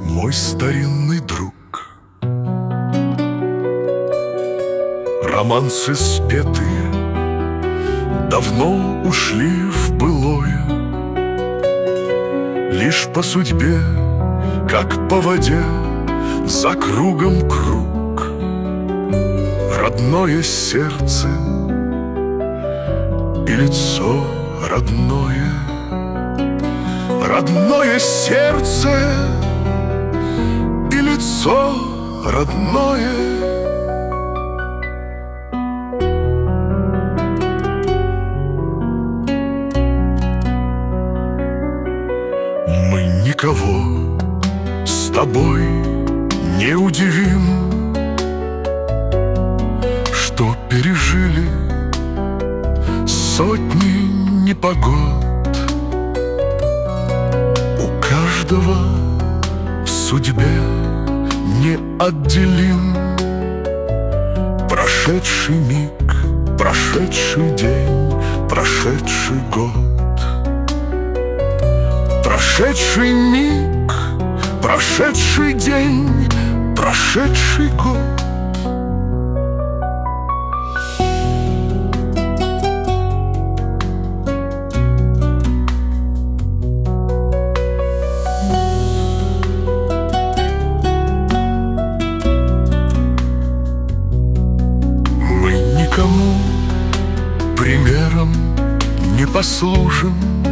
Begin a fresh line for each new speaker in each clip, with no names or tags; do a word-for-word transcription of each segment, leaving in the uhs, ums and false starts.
мой старинный друг. Романсы спетые давно ушли в былое, лишь по судьбе, как по воде, за кругом круг. Родное сердце и лицо родное, родное сердце и лицо родное. Мы никого с тобой не удивим, что пережили сотни непогод. У каждого в судьбе неотделим прошедший миг, прошедший день, прошедший год. Прошедший миг, прошедший день, прошедший год. Мы никому примером не послужим,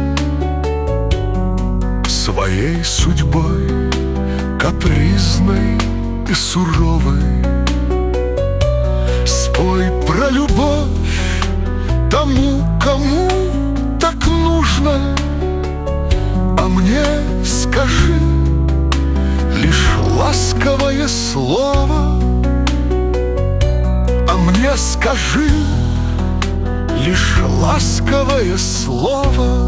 своей судьбой капризной и суровой. Спой про любовь тому, кому так нужно, а мне скажи лишь ласковое слово. А мне скажи лишь ласковое слово.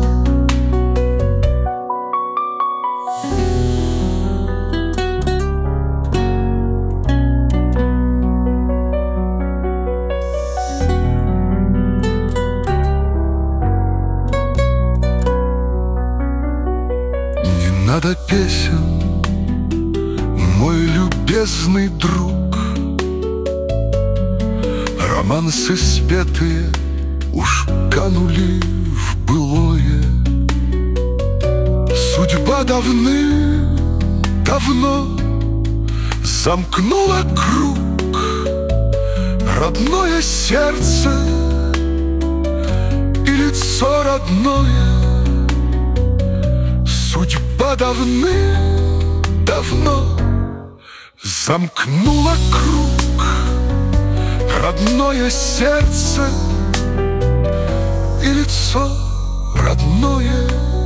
Надо песен, мой любезный друг. Романсы спетые уж канули в былое. Судьба давным-давно замкнула круг. Родное сердце и лицо родное. Судьба давным-давно замкнула круг. Родное сердце и лицо родное.